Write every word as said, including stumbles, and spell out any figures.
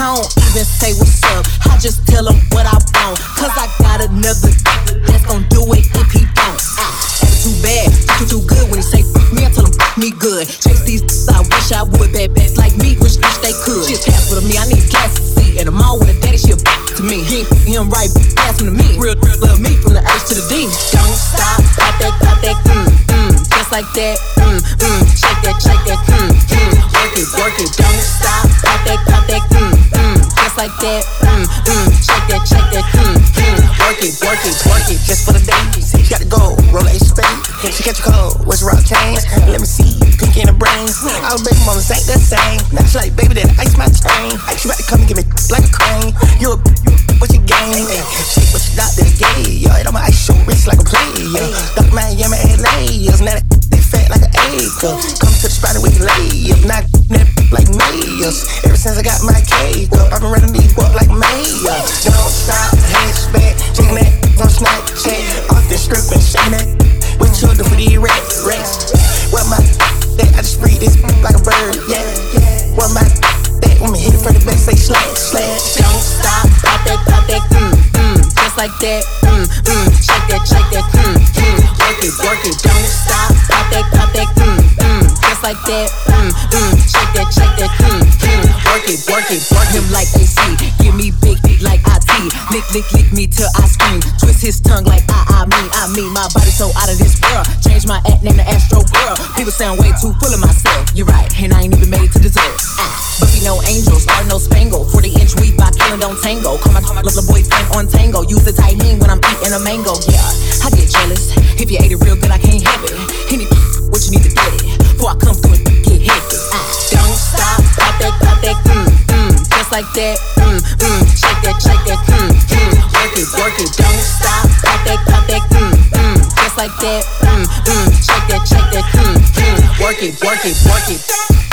I don't even say what's up, I just tell him what I want. Cause I got another that's gon' do it if he don't. Ah, that's too bad, too, too good when he say f me, I tell him f me good. Chase these I wish I would, bad bad like me, wish, wish they could. She's half with me, I need class to see. And I'm all with a daddy, she a to me. He ain't him right, pass him to me. Real, real love me from the H to the D. Don't stop, pop that, pop that, mm, mm, just like that, mm, mm, shake that, shake that, mm, mm, work it, work it. Don't stop, pop that, pop that, mm, mm, just like that, mm, mm, shake that, shake that, mm, mm, work it, work it, work it. Just for the day, she got to go, roll a spade. She catch a cold, what's rock chains? Let me see, pink in the brains. All baby mamas ain't the same. Now she like, baby, that ice my chain. She about to come and give me like a crane. You a, you a what you game? Shit, what you not this gay? Yo, I'm a ice your wrist like a player. Duck Miami, L A. Now that they fat like an acre. Come to the spot and we can lay up. Not that like mayors. Ever since I got my cake up, I've been running these up like mayor. Don't stop, hands back, shaking that on Snapchat. Off the strip and shaking that. What you do for these rats, rats? What my that I just breathe this like a bird, yeah, yeah. What my that when me hit it from the back, say slash, slash. Don't stop, pop that, pop that, mm, mm, just like that, mm, mm, shake that, shake that, mm, mm, work it, work it. Don't stop, pop that, pop that, mm, mm, just like that, mm, mm, shake that, shake that, mm, mm, work it, work it, work him like A C, give me big feet like I T, lick, lick, lick me till I scream, twist his tongue like I, I mean, I mean, my body so out of this world, change my act name to Astro Girl, people sound way too full of myself, you're right, and I ain't even made to deserve, ah, but we no angels, or no spangle, forty inch weave by killing don't tango, call my, call my little boyfriend on tango, use the tahini when I'm eating a mango, yeah, I get jealous, if you ate it real good I can't have it, any what you need to get it, before I come through and get hectic, ah, don't stop, pop that, pop that, mm, mm, just like that, mm, mm, shake that, shake that, mm, mm, work it, work it, don't stop, pop that, pop that, mm, mm, just like that, mm, mm, shake that, shake that, mm, mm, work it, work it, work it.